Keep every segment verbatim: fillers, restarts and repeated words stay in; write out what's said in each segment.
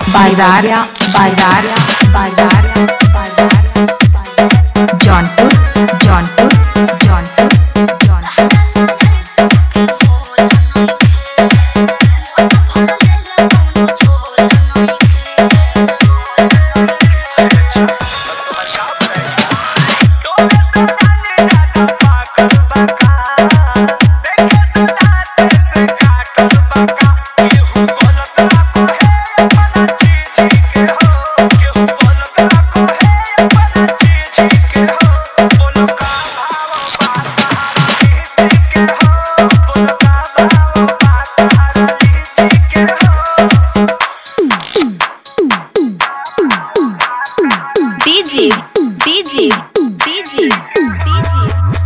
बाजार बाजार बाजार बाजार Jaunpur Jaunpur Jaunpur Jaunpur DJ DJ DJ DJ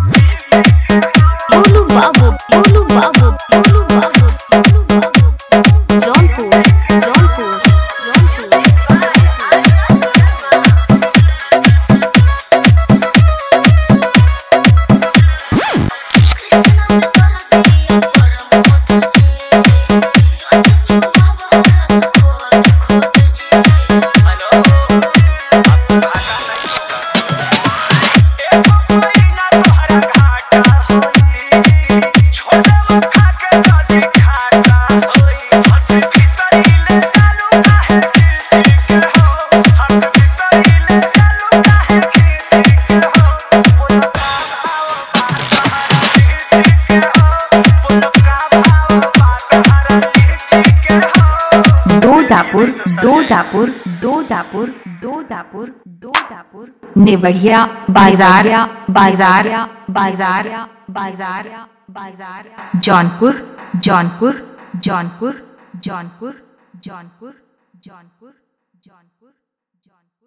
बोलू बाबू बोलू बाबू बोलू बाबू बोलू बाबू जौनपुर जौनपुर जौनपुर दापुर दो दापुर दो दापुर दो दापुर दो दापुर नेवढ़िया बाजार बाजार बाजार बाजार बाजार जौनपुर जौनपुर जौनपुर जौनपुर जौनपुर जौनपुर जौनपुर